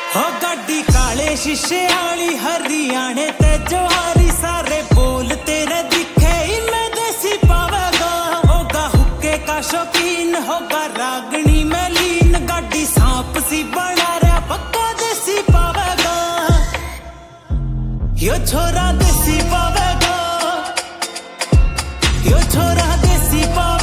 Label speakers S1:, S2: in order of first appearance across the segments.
S1: हो गाड़ी काले शीशे वाली हरियाणे ते जवारी सारे बोल तेरे दिखे इनमें देसी पावेगा। होगा हुक्के का शौकीन होगा रागनी में लीन गाड़ी सांप सी बना रहा पक्का देसी पावेगा। यो छोरा देसी पावेगा, यो छोरा देसी पावेगा।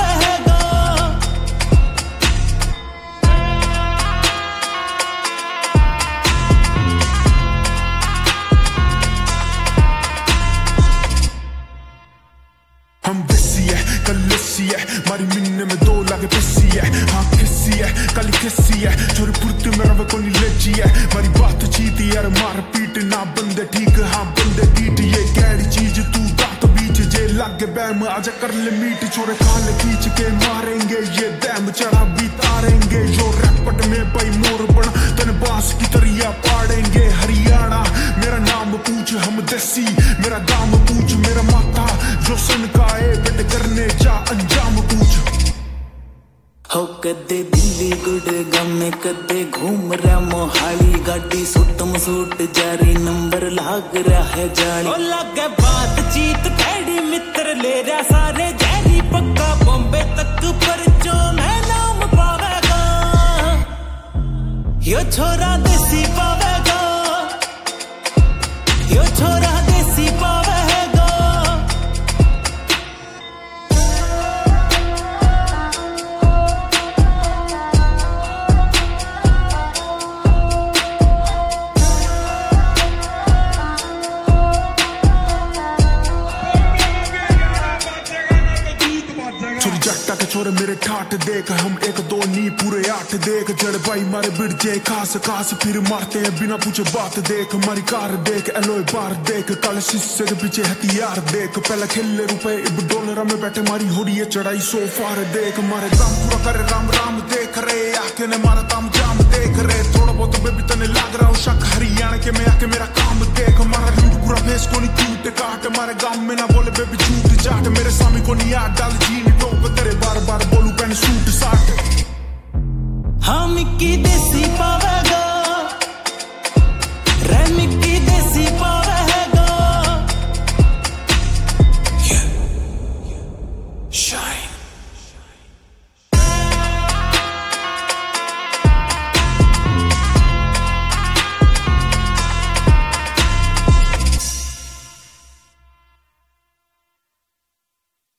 S2: हम देसी है कल लस्सी है मारी मिन्ने में 2 लाख पिस्सी है। हाँ किस्सी है कल किस्सी है छोरी पुरती मेरा वे कोनी लज्जी है। मारी बात चीती यार मार पीट ना बंदे ठीक हाँ बंदे पीट ये कैडी चीज तू दांत बीच जे लागे बैम आजा कर ले मीट छोरे खाल खींच के मारेंगे ये डैम चढ़ा भी तारेंगे। जो रैपट में भाई मोर बना तन बांस की तरिया पाड़ेंगे। हरियाणा मेरा नाम पूछ हम देसी मेरा दाम पूछ मेरा माता जो सन का बेट करने जा अंजाम पूछ।
S1: हो कदे दिल्ली गुड़गांव में कदे घूम रहा मोहाली गाड़ी सुटम सूट जारी नंबर लाग रहा है जाली। ओ लगे बातचीत कैडी मित्र ले रहा सारे जैरी पक्का बॉम्बे तक पर जो मैं नाम पावेगा। यो छोरा देसी पावेगा, यो छोरा देसी पावेगा।
S2: छोरे मेरे ठाट देख हम 1 2 नी पूरे 8 देख जड़ भाई मारे बिड़जे खास खास फिर मारते हैं बिना पूछे बात देख। हमारी कार देख एलोय बार देख काले शीशे के पीछे हथियार देख। पहले खेले रुपए अब डॉलर में बैठे मारी हो रही है चढ़ाई सो फार देख। मारे काम पूरा करे राम राम देख रहे आके ने मारा ताम जाम देख रहे थोड़ा बहुत बेबी तने लाग रहा हो शक हरियाणा के में आके मेरा काम देख। मारा लूट पूरा फेस को नहीं टूट काट मारे गांव में ना बोले बेबी झूठ जाट मेरे सामी को नहीं याद डाल जीन टोप तेरे बार बार बोलू पैन सूट साट।
S1: हम की देसी